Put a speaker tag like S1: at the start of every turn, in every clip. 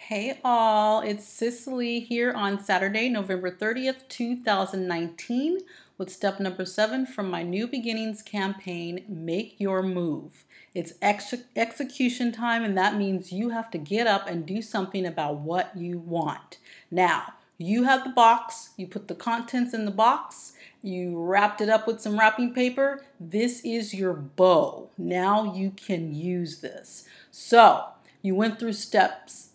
S1: Hey all, it's Cicely here on Saturday, November 30th, 2019, with step number 7 from my New Beginnings campaign, Make Your Move. It's execution time, and that means you have to get up and do something about what you want. Now, you have the box, you put the contents in the box, you wrapped it up with some wrapping paper. This is your bow. Now you can use this. So, you went through steps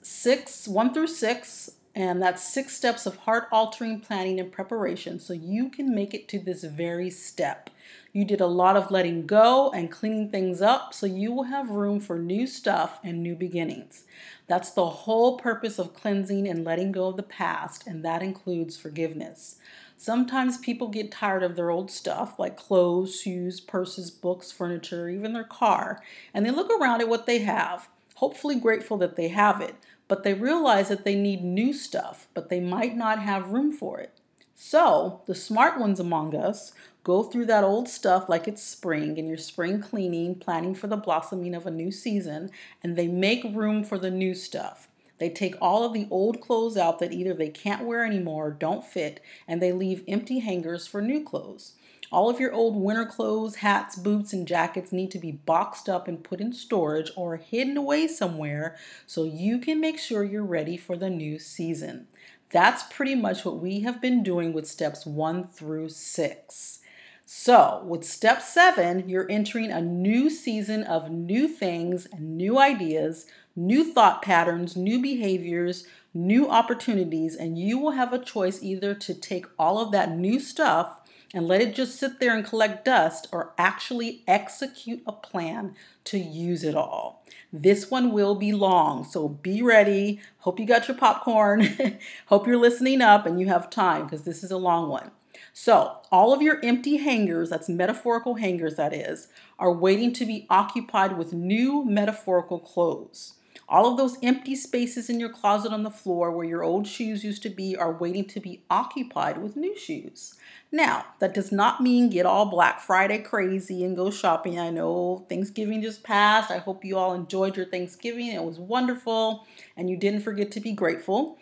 S1: 1 through 6, and that's 6 steps of heart-altering planning and preparation so you can make it to this very step. You did a lot of letting go and cleaning things up so you will have room for new stuff and new beginnings. That's the whole purpose of cleansing and letting go of the past, and that includes forgiveness. Sometimes people get tired of their old stuff like clothes, shoes, purses, books, furniture, even their car, and they look around at what they have, hopefully grateful that they have it, but they realize that they need new stuff, but they might not have room for it. So, the smart ones among us go through that old stuff like it's spring and you're spring cleaning, planning for the blossoming of a new season, and they make room for the new stuff. They take all of the old clothes out that either they can't wear anymore or don't fit, and they leave empty hangers for new clothes. All of your old winter clothes, hats, boots, and jackets need to be boxed up and put in storage or hidden away somewhere so you can make sure you're ready for the new season. That's pretty much what we have been doing with steps 1 through 6. So, with step 7, you're entering a new season of new things and new ideas, new thought patterns, new behaviors, new opportunities, and you will have a choice either to take all of that new stuff and let it just sit there and collect dust, or actually execute a plan to use it all. This one will be long, so be ready. Hope you got your popcorn. Hope you're listening up and you have time because this is a long one. So, all of your empty hangers, that's metaphorical hangers, that is, are waiting to be occupied with new metaphorical clothes. All of those empty spaces in your closet on the floor where your old shoes used to be are waiting to be occupied with new shoes. Now, that does not mean get all Black Friday crazy and go shopping. I know Thanksgiving just passed. I hope you all enjoyed your Thanksgiving. It was wonderful, and you didn't forget to be grateful.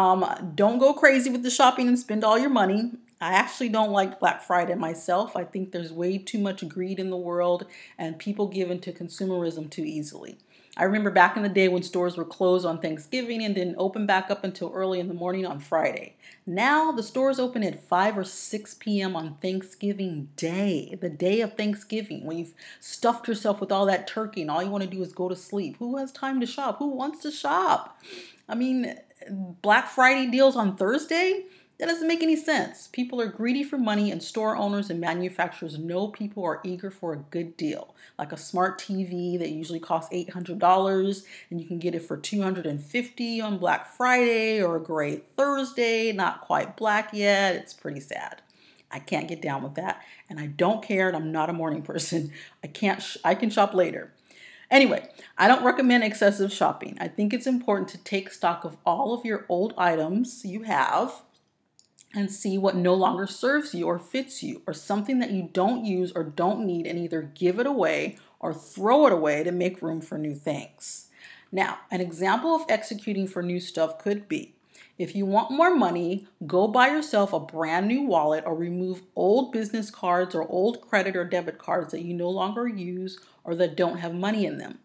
S1: Don't go crazy with the shopping and spend all your money. I actually don't like Black Friday myself. I think there's way too much greed in the world, and people give into consumerism too easily. I remember back in the day when stores were closed on Thanksgiving and didn't open back up until early in the morning on Friday. Now the stores open at 5 or 6 p.m. on Thanksgiving Day, the day of Thanksgiving, when you've stuffed yourself with all that turkey and all you want to do is go to sleep. Who has time to shop? Who wants to shop? I mean, Black Friday deals on Thursday? That doesn't make any sense. People are greedy for money, and store owners and manufacturers know people are eager for a good deal, like a smart TV that usually costs $800 and you can get it for $250 on Black Friday, or a gray Thursday, not quite black yet. It's pretty sad. I can't get down with that, and I don't care, and I'm not a morning person. I can shop later. Anyway, I don't recommend excessive shopping. I think it's important to take stock of all of your old items you have and see what no longer serves you or fits you, or something that you don't use or don't need, and either give it away or throw it away to make room for new things. Now, an example of executing for new stuff could be, if you want more money, go buy yourself a brand new wallet or remove old business cards or old credit or debit cards that you no longer use or that don't have money in them.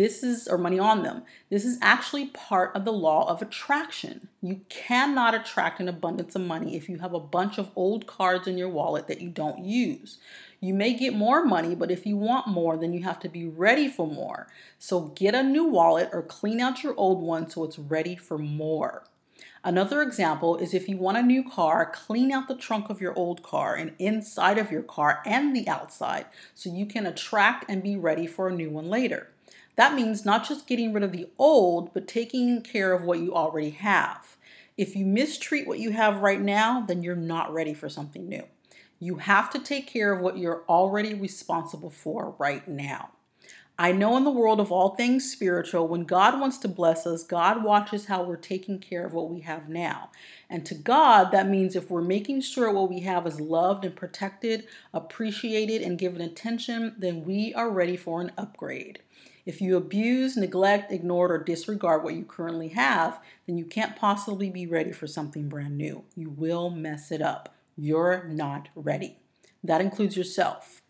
S1: Or money on them. This is actually part of the law of attraction. You cannot attract an abundance of money if you have a bunch of old cards in your wallet that you don't use. You may get more money, but if you want more, then you have to be ready for more. So get a new wallet or clean out your old one so it's ready for more. Another example is if you want a new car, clean out the trunk of your old car and inside of your car and the outside so you can attract and be ready for a new one later. That means not just getting rid of the old, but taking care of what you already have. If you mistreat what you have right now, then you're not ready for something new. You have to take care of what you're already responsible for right now. I know in the world of all things spiritual, when God wants to bless us, God watches how we're taking care of what we have now. And to God, that means if we're making sure what we have is loved and protected, appreciated, and given attention, then we are ready for an upgrade. If you abuse, neglect, ignore, or disregard what you currently have, then you can't possibly be ready for something brand new. You will mess it up. You're not ready. That includes yourself.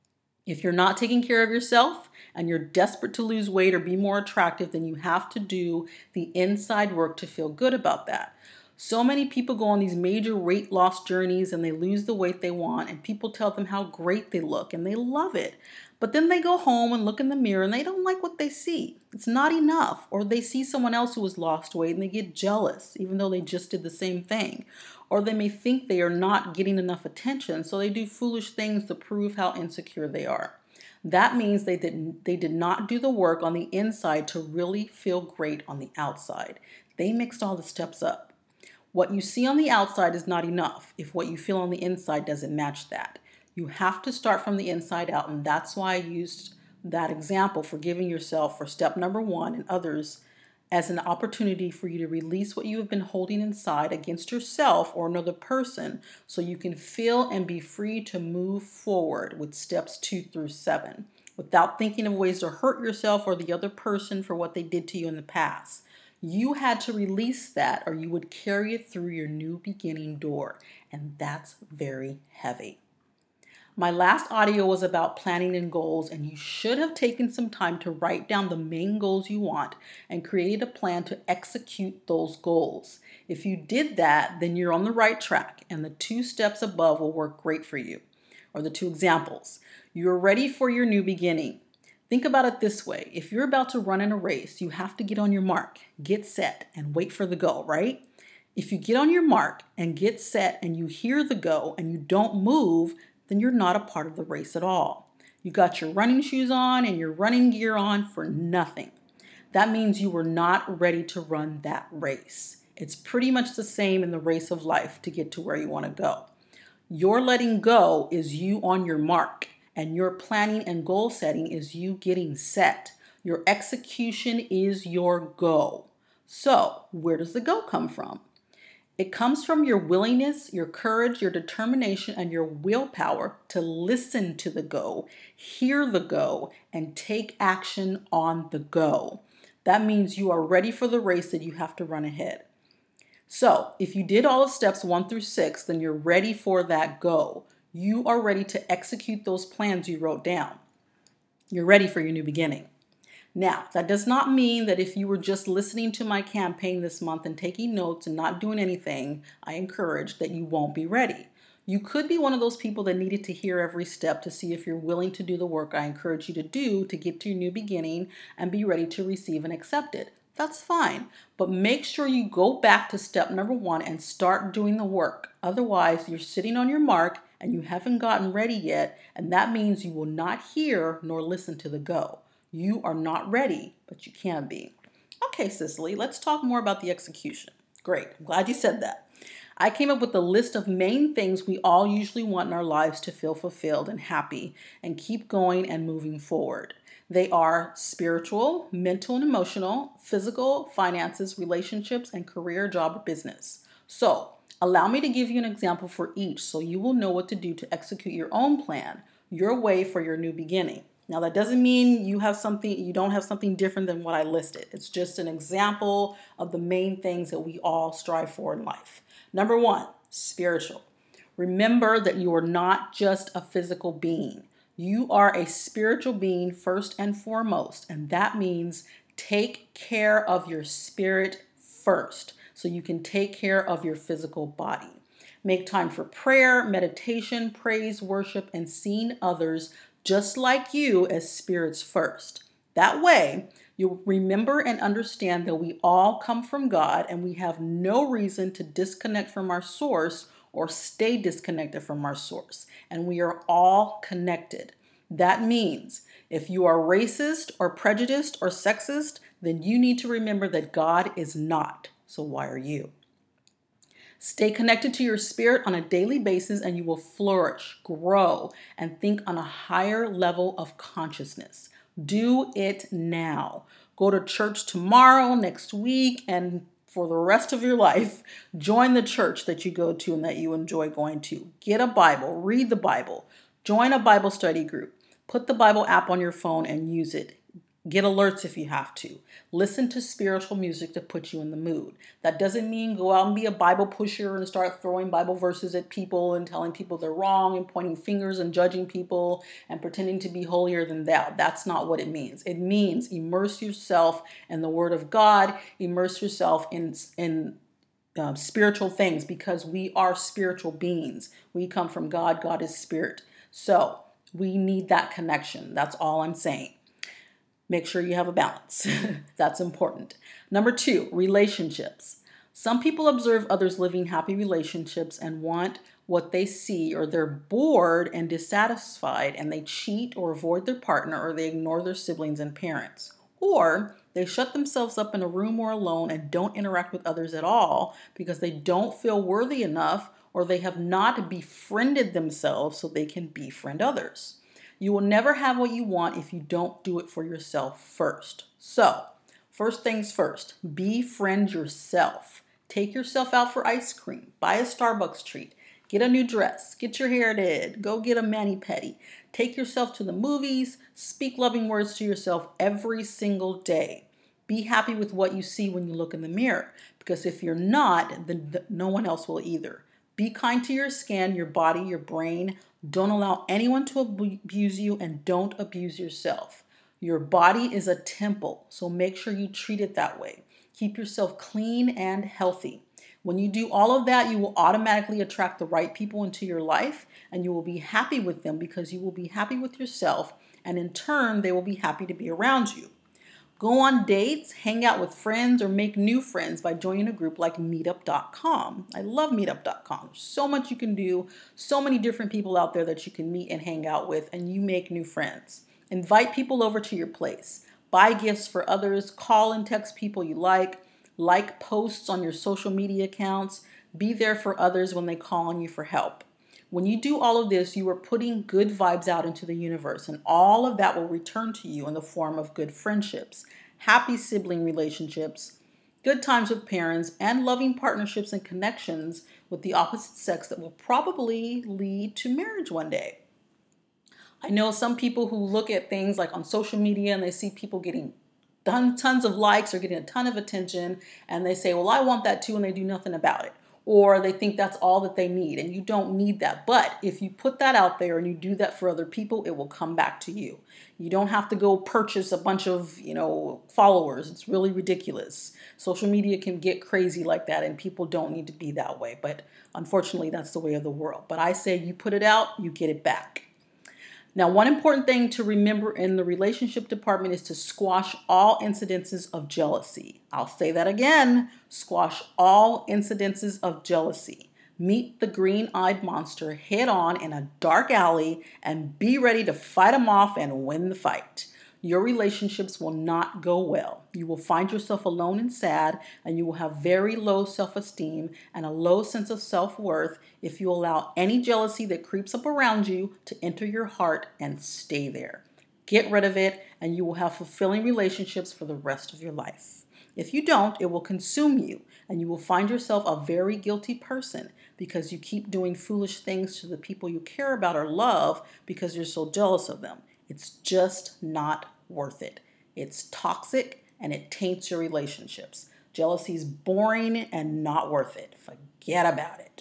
S1: If you're not taking care of yourself and you're desperate to lose weight or be more attractive, then you have to do the inside work to feel good about that. So many people go on these major weight loss journeys and they lose the weight they want, and people tell them how great they look and they love it. But then they go home and look in the mirror and they don't like what they see. It's not enough. Or they see someone else who has lost weight and they get jealous, even though they just did the same thing. Or they may think they are not getting enough attention, so they do foolish things to prove how insecure they are. That means they did not do the work on the inside to really feel great on the outside. They mixed all the steps up. What you see on the outside is not enough if what you feel on the inside doesn't match that. You have to start from the inside out, and that's why I used that example, forgiving yourself, for step number 1 and others, as an opportunity for you to release what you have been holding inside against yourself or another person, so you can feel and be free to move forward with steps 2 through 7 without thinking of ways to hurt yourself or the other person for what they did to you in the past. You had to release that or you would carry it through your new beginning door, and that's very heavy. My last audio was about planning and goals, and you should have taken some time to write down the main goals you want and create a plan to execute those goals. If you did that, then you're on the right track, and the 2 steps above will work great for you. Or the 2 examples. You're ready for your new beginning. Think about it this way. If you're about to run in a race, you have to get on your mark, get set, and wait for the go, right? If you get on your mark and get set and you hear the go and you don't move, then you're not a part of the race at all. You got your running shoes on and your running gear on for nothing. That means you were not ready to run that race. It's pretty much the same in the race of life to get to where you want to go. Your letting go is you on your mark, and your planning and goal setting is you getting set. Your execution is your go. So, where does the go come from? It comes from your willingness, your courage, your determination, and your willpower to listen to the go, hear the go, and take action on the go. That means you are ready for the race that you have to run ahead. So, if you did all of steps 1 through 6, then you're ready for that go. You are ready to execute those plans you wrote down. You're ready for your new beginning. Now, that does not mean that if you were just listening to my campaign this month and taking notes and not doing anything, I encourage that you won't be ready. You could be one of those people that needed to hear every step to see if you're willing to do the work I encourage you to do to get to your new beginning and be ready to receive and accept it. That's fine, but make sure you go back to step number 1 and start doing the work. Otherwise, you're sitting on your mark and you haven't gotten ready yet, and that means you will not hear nor listen to the go. You are not ready, but you can be. Okay, Cicely, let's talk more about the execution. Great, I'm glad you said that. I came up with a list of main things we all usually want in our lives to feel fulfilled and happy and keep going and moving forward. They are spiritual, mental and emotional, physical, finances, relationships, and career, job, or business. So, allow me to give you an example for each so you will know what to do to execute your own plan, your way for your new beginning. Now, that doesn't mean you don't have something different than what I listed. It's just an example of the main things that we all strive for in life. Number 1, spiritual. Remember that you are not just a physical being. You are a spiritual being first and foremost, and that means take care of your spirit first so you can take care of your physical body. Make time for prayer, meditation, praise, worship, and seeing others just like you as spirits first. That way, you'll remember and understand that we all come from God and we have no reason to disconnect from our source or stay disconnected from our source. And we are all connected. That means if you are racist or prejudiced or sexist, then you need to remember that God is not. So why are you? Stay connected to your spirit on a daily basis and you will flourish, grow, and think on a higher level of consciousness. Do it now. Go to church tomorrow, next week, and for the rest of your life, join the church that you go to and that you enjoy going to. Get a Bible, read the Bible, join a Bible study group, put the Bible app on your phone and use it. Get alerts if you have to. Listen to spiritual music to put you in the mood. That doesn't mean go out and be a Bible pusher and start throwing Bible verses at people and telling people they're wrong and pointing fingers and judging people and pretending to be holier than thou. That's not what it means. It means immerse yourself in the Word of God, immerse yourself in spiritual things, because we are spiritual beings. We come from God. God is spirit. So we need that connection. That's all I'm saying. Make sure you have a balance. That's important. Number 2, relationships. Some people observe others living happy relationships and want what they see, or they're bored and dissatisfied and they cheat or avoid their partner, or they ignore their siblings and parents. Or they shut themselves up in a room or alone and don't interact with others at all because they don't feel worthy enough, or they have not befriended themselves so they can befriend others. You will never have what you want if you don't do it for yourself first. So, first things first, befriend yourself. Take yourself out for ice cream. Buy a Starbucks treat. Get a new dress. Get your hair did. Go get a mani-pedi. Take yourself to the movies. Speak loving words to yourself every single day. Be happy with what you see when you look in the mirror, because if you're not, then no one else will either. Be kind to your skin, your body, your brain. Don't allow anyone to abuse you, and don't abuse yourself. Your body is a temple, so make sure you treat it that way. Keep yourself clean and healthy. When you do all of that, you will automatically attract the right people into your life, and you will be happy with them because you will be happy with yourself, and in turn, they will be happy to be around you. Go on dates, hang out with friends, or make new friends by joining a group like meetup.com. I love meetup.com. There's so much you can do, so many different people out there that you can meet and hang out with, and you make new friends. Invite people over to your place. Buy gifts for others. Call and text people you like posts on your social media accounts. Be there for others when they call on you for help. When you do all of this, you are putting good vibes out into the universe, and all of that will return to you in the form of good friendships, happy sibling relationships, good times with parents, and loving partnerships and connections with the opposite sex that will probably lead to marriage one day. I know some people who look at things like on social media and they see people getting tons of likes or getting a ton of attention, and they say, well, I want that too, and they do nothing about it. Or they think that's all that they need, and you don't need that. But if you put that out there and you do that for other people, it will come back to you. You don't have to go purchase a bunch of, followers. It's really ridiculous. Social media can get crazy like that, and people don't need to be that way. But unfortunately, that's the way of the world. But I say you put it out, you get it back. Now, one important thing to remember in the relationship department is to squash all incidences of jealousy. I'll say that again. Squash all incidences of jealousy. Meet the green-eyed monster head on in a dark alley and be ready to fight him off and win the fight. Your relationships will not go well. You will find yourself alone and sad, and you will have very low self-esteem and a low sense of self-worth if you allow any jealousy that creeps up around you to enter your heart and stay there. Get rid of it, and you will have fulfilling relationships for the rest of your life. If you don't, it will consume you, and you will find yourself a very guilty person because you keep doing foolish things to the people you care about or love because you're so jealous of them. It's just not worth it. It's toxic and it taints your relationships. Jealousy is boring and not worth it. Forget about it.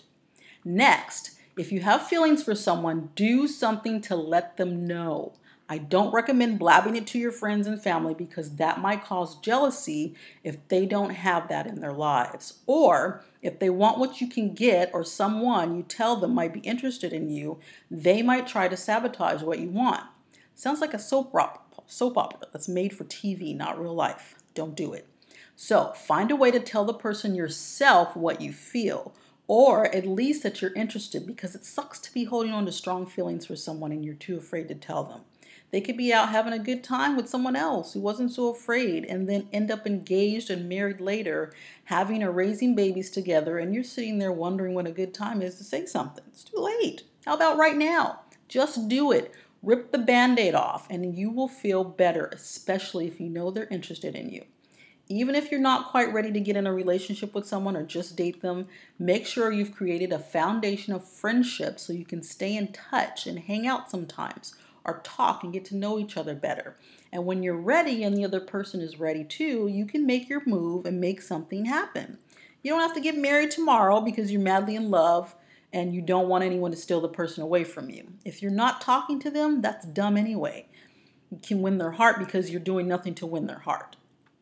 S1: Next, if you have feelings for someone, do something to let them know. I don't recommend blabbing it to your friends and family because that might cause jealousy if they don't have that in their lives. Or if they want what you can get or someone you tell them might be interested in you, they might try to sabotage what you want. Sounds like a soap opera that's made for TV, not real life. Don't do it. So find a way to tell the person yourself what you feel, or at least that you're interested, because it sucks to be holding on to strong feelings for someone and you're too afraid to tell them. They could be out having a good time with someone else who wasn't so afraid and then end up engaged and married later, having or raising babies together, and you're sitting there wondering when a good time is to say something. It's too late. How about right now? Just do it. Rip the Band-Aid off and you will feel better, especially if you know they're interested in you. Even if you're not quite ready to get in a relationship with someone or just date them, make sure you've created a foundation of friendship so you can stay in touch and hang out sometimes. or talk and get to know each other better. And when you're ready and the other person is ready too, you can make your move and make something happen. You don't have to get married tomorrow because you're madly in love and you don't want anyone to steal the person away from you. If you're not talking to them, that's dumb anyway. You can win their heart because you're doing nothing to win their heart.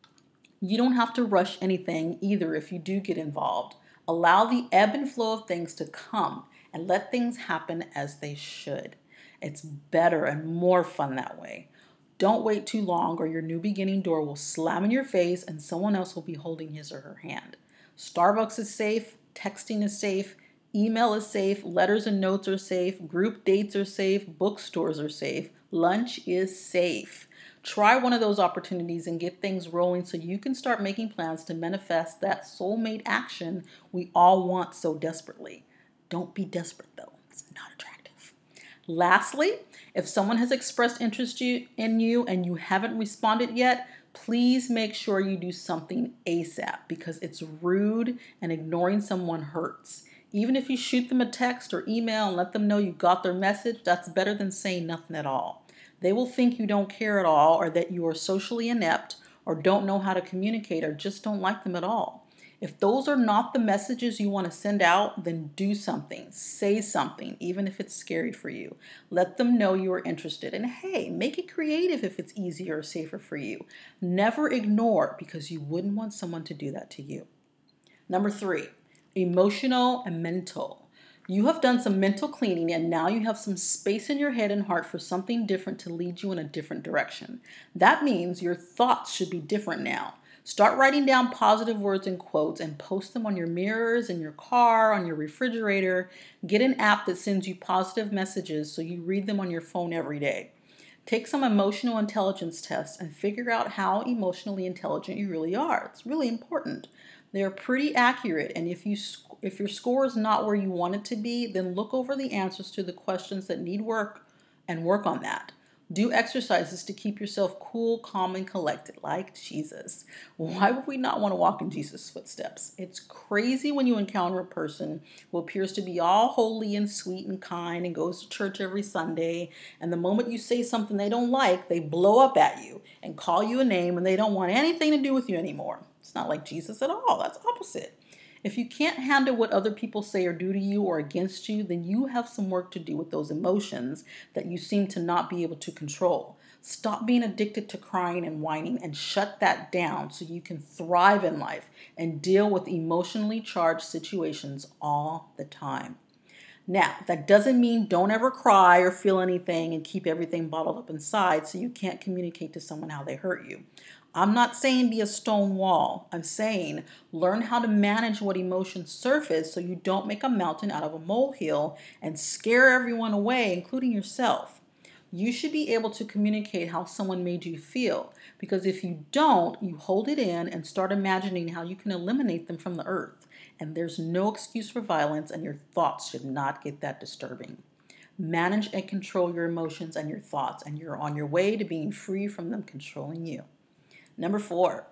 S1: You don't have to rush anything either if you do get involved. Allow the ebb and flow of things to come and let things happen as they should. It's better and more fun that way. Don't wait too long or your new beginning door will slam in your face and someone else will be holding his or her hand. Starbucks is safe, texting is safe, email is safe, letters and notes are safe, group dates are safe, bookstores are safe, lunch is safe. Try one of those opportunities and get things rolling so you can start making plans to manifest that soulmate action we all want so desperately. Don't be desperate though. It's not attractive. Lastly, if someone has expressed interest in you and you haven't responded yet, please make sure you do something ASAP because it's rude and ignoring someone hurts. Even if you shoot them a text or email and let them know you got their message, that's better than saying nothing at all. They will think you don't care at all or that you are socially inept or don't know how to communicate or just don't like them at all. If those are not the messages you want to send out, then do something. Say something, even if it's scary for you. Let them know you are interested. And hey, make it creative if it's easier or safer for you. Never ignore because you wouldn't want someone to do that to you. Number 3, emotional and mental. You have done some mental cleaning and now you have some space in your head and heart for something different to lead you in a different direction. That means your thoughts should be different now. Start writing down positive words and quotes and post them on your mirrors, in your car, on your refrigerator. Get an app that sends you positive messages so you read them on your phone every day. Take some emotional intelligence tests and figure out how emotionally intelligent you really are. It's really important. They're pretty accurate, and if your score is not where you want it to be, then look over the answers to the questions that need work and work on that. Do exercises to keep yourself cool, calm, and collected, like Jesus. Why would we not want to walk in Jesus' footsteps? It's crazy when you encounter a person who appears to be all holy and sweet and kind and goes to church every Sunday, and the moment you say something they don't like, they blow up at you and call you a name, and they don't want anything to do with you anymore. It's not like Jesus at all. That's opposite. If you can't handle what other people say or do to you or against you, then you have some work to do with those emotions that you seem to not be able to control. Stop being addicted to crying and whining and shut that down so you can thrive in life and deal with emotionally charged situations all the time. Now, that doesn't mean don't ever cry or feel anything and keep everything bottled up inside so you can't communicate to someone how they hurt you. I'm not saying be a stone wall. I'm saying learn how to manage what emotions surface so you don't make a mountain out of a molehill and scare everyone away, including yourself. You should be able to communicate how someone made you feel, because if you don't, you hold it in and start imagining how you can eliminate them from the earth. And there's no excuse for violence, and your thoughts should not get that disturbing. Manage and control your emotions and your thoughts, and you're on your way to being free from them controlling you. Number 4,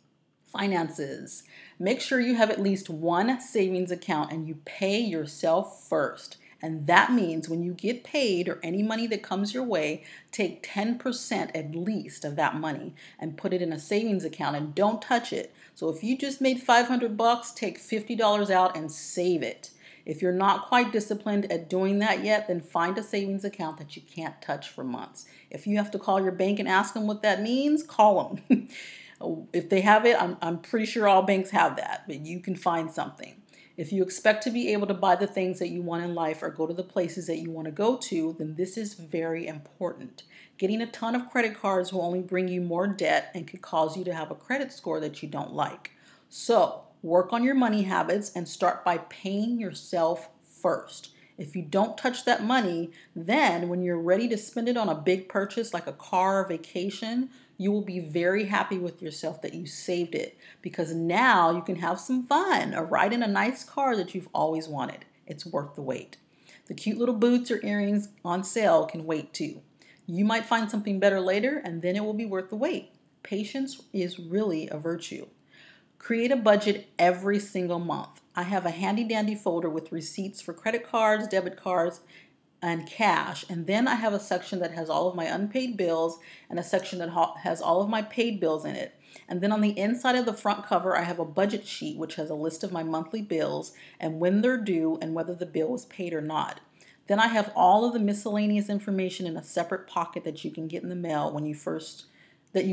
S1: finances. Make sure you have at least one savings account and you pay yourself first. And that means when you get paid or any money that comes your way, take 10% at least of that money and put it in a savings account and don't touch it. So if you just made $500, take $50 out and save it. If you're not quite disciplined at doing that yet, then find a savings account that you can't touch for months. If you have to call your bank and ask them what that means, call them. If they have it, I'm pretty sure all banks have that, but you can find something. If you expect to be able to buy the things that you want in life or go to the places that you want to go to, then this is very important. Getting a ton of credit cards will only bring you more debt and could cause you to have a credit score that you don't like. So, work on your money habits and start by paying yourself first. If you don't touch that money, then when you're ready to spend it on a big purchase like a car or vacation, you will be very happy with yourself that you saved it, because now you can have some fun or ride in a nice car that you've always wanted. It's worth the wait. The cute little boots or earrings on sale can wait too. You might find something better later, and then it will be worth the wait. Patience is really a virtue. Create a budget every single month. I have a handy dandy folder with receipts for credit cards, debit cards, and cash. And then I have a section that has all of my unpaid bills and a section that has all of my paid bills in it. And then on the inside of the front cover, I have a budget sheet which has a list of my monthly bills and when they're due and whether the bill was paid or not. Then I have all of the miscellaneous information in a separate pocket that you can get in the mail when you first get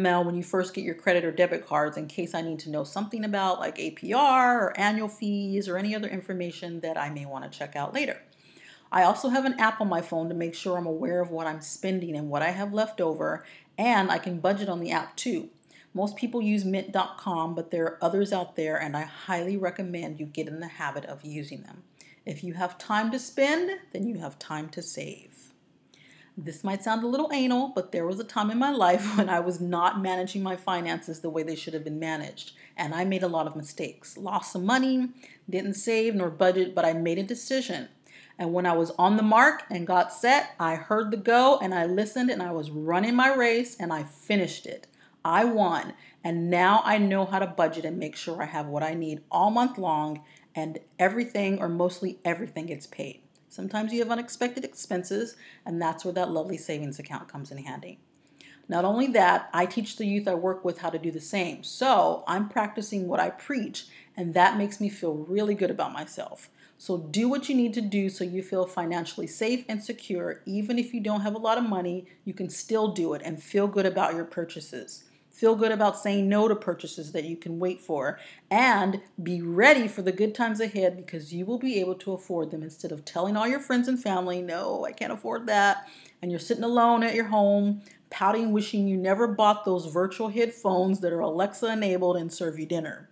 S1: your credit or debit cards, in case I need to know something about like APR or annual fees or any other information that I may want to check out later. I also have an app on my phone to make sure I'm aware of what I'm spending and what I have left over, and I can budget on the app too. Most people use mint.com, but there are others out there, and I highly recommend you get in the habit of using them. If you have time to spend, then you have time to save. This might sound a little anal, but there was a time in my life when I was not managing my finances the way they should have been managed, and I made a lot of mistakes. Lost some money, didn't save nor budget, but I made a decision. And when I was on the mark and got set, I heard the go and I listened and I was running my race and I finished it. I won. And now I know how to budget and make sure I have what I need all month long and everything or mostly everything gets paid. Sometimes you have unexpected expenses, and that's where that lovely savings account comes in handy. Not only that, I teach the youth I work with how to do the same. So I'm practicing what I preach, and that makes me feel really good about myself. So do what you need to do so you feel financially safe and secure. Even if you don't have a lot of money, you can still do it and feel good about your purchases. Feel good about saying no to purchases that you can wait for, and be ready for the good times ahead because you will be able to afford them instead of telling all your friends and family, no, I can't afford that. And you're sitting alone at your home, pouting, wishing you never bought those virtual headphones that are Alexa enabled and serve you dinner.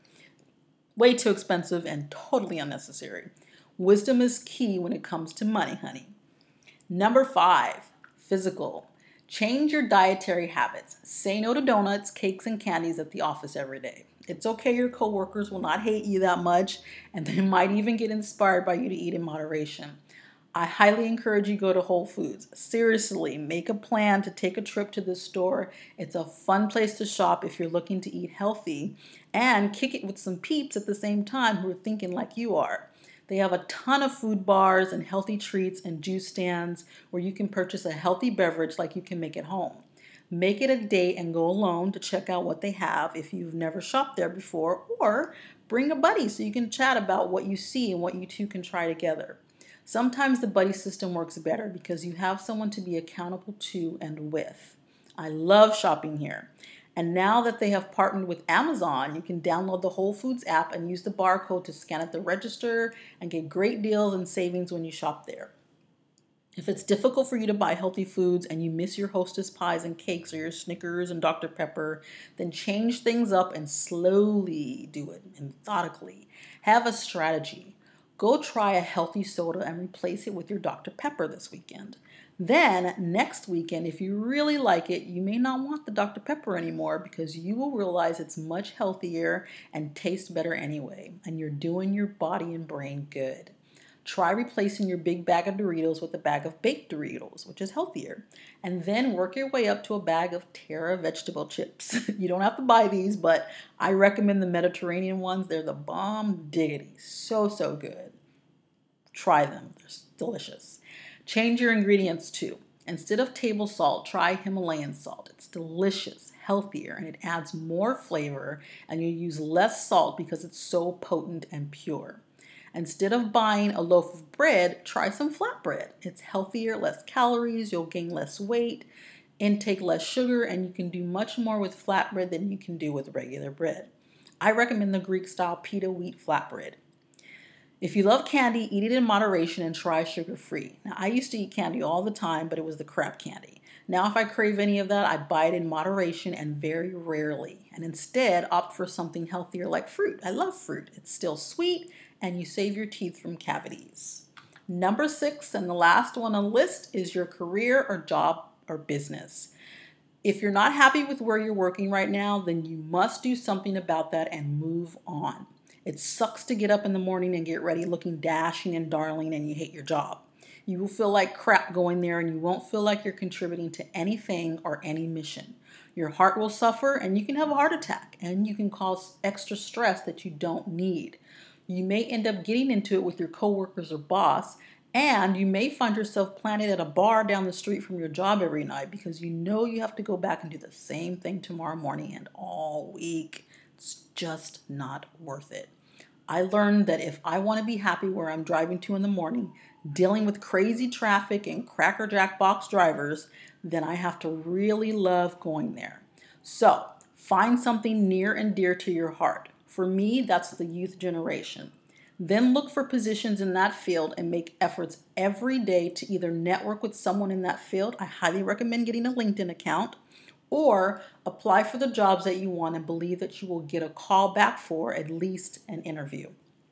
S1: Way too expensive and totally unnecessary. Wisdom is key when it comes to money, honey. Number 5, physical. Change your dietary habits. Say no to donuts, cakes, and candies at the office every day. It's okay, your coworkers will not hate you that much, and they might even get inspired by you to eat in moderation. I highly encourage you to go to Whole Foods. Seriously, make a plan to take a trip to the store. It's a fun place to shop if you're looking to eat healthy, and kick it with some peeps at the same time who are thinking like you are. They have a ton of food bars and healthy treats and juice stands where you can purchase a healthy beverage like you can make at home. Make it a date and go alone to check out what they have if you've never shopped there before, or bring a buddy so you can chat about what you see and what you two can try together. Sometimes the buddy system works better because you have someone to be accountable to and with. I love shopping here. And now that they have partnered with Amazon, you can download the Whole Foods app and use the barcode to scan at the register and get great deals and savings when you shop there. If it's difficult for you to buy healthy foods and you miss your Hostess pies and cakes or your Snickers and Dr. Pepper, then change things up and slowly do it, methodically. Have a strategy. Go try a healthy soda and replace it with your Dr. Pepper this weekend. Then, next weekend, if you really like it, you may not want the Dr. Pepper anymore because you will realize it's much healthier and tastes better anyway, and you're doing your body and brain good. Try replacing your big bag of Doritos with a bag of baked Doritos, which is healthier, and then work your way up to a bag of Terra vegetable chips. You don't have to buy these, but I recommend the Mediterranean ones. They're the bomb diggity. So good. Try them. They're delicious. Change your ingredients too. Instead of table salt, try Himalayan salt. It's delicious, healthier, and it adds more flavor, and you use less salt because it's so potent and pure. Instead of buying a loaf of bread, try some flatbread. It's healthier, less calories, you'll gain less weight, intake less sugar, and you can do much more with flatbread than you can do with regular bread. I recommend the Greek-style pita wheat flatbread. If you love candy, eat it in moderation and try sugar-free. Now, I used to eat candy all the time, but it was the crap candy. Now, if I crave any of that, I buy it in moderation and very rarely, and instead opt for something healthier like fruit. I love fruit. It's still sweet, and you save your teeth from cavities. Number 6, and the last one on the list, is your career or job or business. If you're not happy with where you're working right now, then you must do something about that and move on. It sucks to get up in the morning and get ready looking dashing and darling and you hate your job. You will feel like crap going there and you won't feel like you're contributing to anything or any mission. Your heart will suffer and you can have a heart attack and you can cause extra stress that you don't need. You may end up getting into it with your coworkers or boss, And you may find yourself planted at a bar down the street from your job every night because you know you have to go back and do the same thing tomorrow morning and all week. It's just not worth it. I learned that if I want to be happy where I'm driving to in the morning, dealing with crazy traffic and crackerjack box drivers, then I have to really love going there. So find something near and dear to your heart. For me, that's the youth generation. Then look for positions in that field and make efforts every day to either network with someone in that field. I highly recommend getting a LinkedIn account, or apply for the jobs that you want and believe that you will get a call back for at least an interview.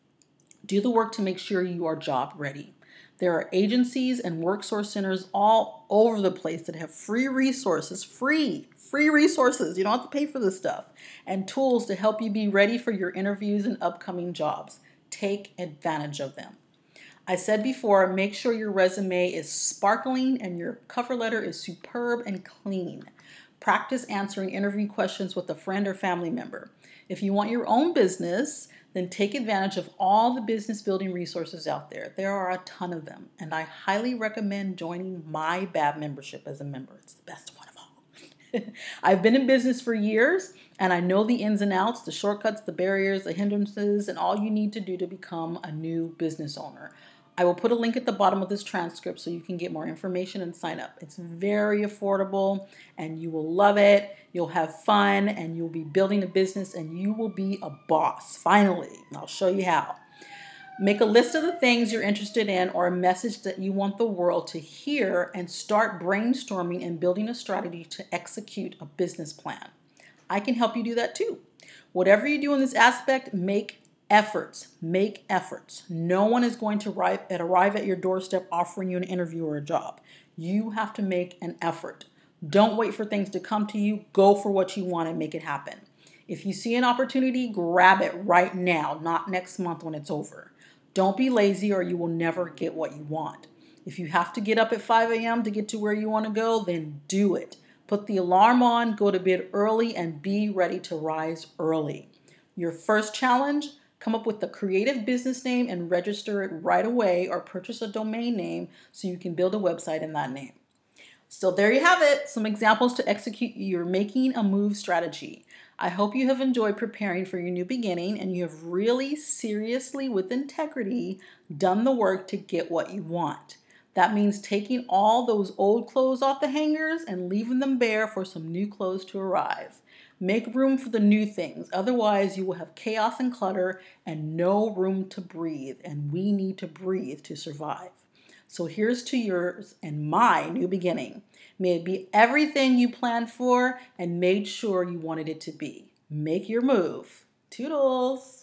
S1: Do the work to make sure you are job ready. There are agencies and work source centers all over the place that have free resources, free resources. You don't have to pay for this stuff, and tools to help you be ready for your interviews and upcoming jobs. Take advantage of them. I said before, make sure your resume is sparkling and your cover letter is superb and clean. Practice answering interview questions with a friend or family member. If you want your own business, then take advantage of all the business building resources out there. There are a ton of them, and I highly recommend joining my BAB membership as a member. It's the best one of all. I've been in business for years, and I know the ins and outs, the shortcuts, the barriers, the hindrances, and all you need to do to become a new business owner. I will put a link at the bottom of this transcript so you can get more information and sign up. It's very affordable and you will love it. You'll have fun and you'll be building a business and you will be a boss. Finally, I'll show you how. Make a list of the things you're interested in or a message that you want the world to hear and start brainstorming and building a strategy to execute a business plan. I can help you do that too. Whatever you do in this aspect, make efforts. Make efforts. No one is going to arrive at your doorstep offering you an interview or a job. You have to make an effort. Don't wait for things to come to you. Go for what you want and make it happen. If you see an opportunity, grab it right now, not next month when it's over. Don't be lazy or you will never get what you want. If you have to get up at 5 a.m. to get to where you want to go, then do it. Put the alarm on, go to bed early, and be ready to rise early. Your first challenge: come up with the creative business name and register it right away, or purchase a domain name so you can build a website in that name. So there you have it, some examples to execute your making a move strategy. I hope you have enjoyed preparing for your new beginning and you have really seriously, with integrity, done the work to get what you want. That means taking all those old clothes off the hangers and leaving them bare for some new clothes to arrive. Make room for the new things. Otherwise, you will have chaos and clutter and no room to breathe. And we need to breathe to survive. So here's to yours and my new beginning. May it be everything you planned for and made sure you wanted it to be. Make your move. Toodles.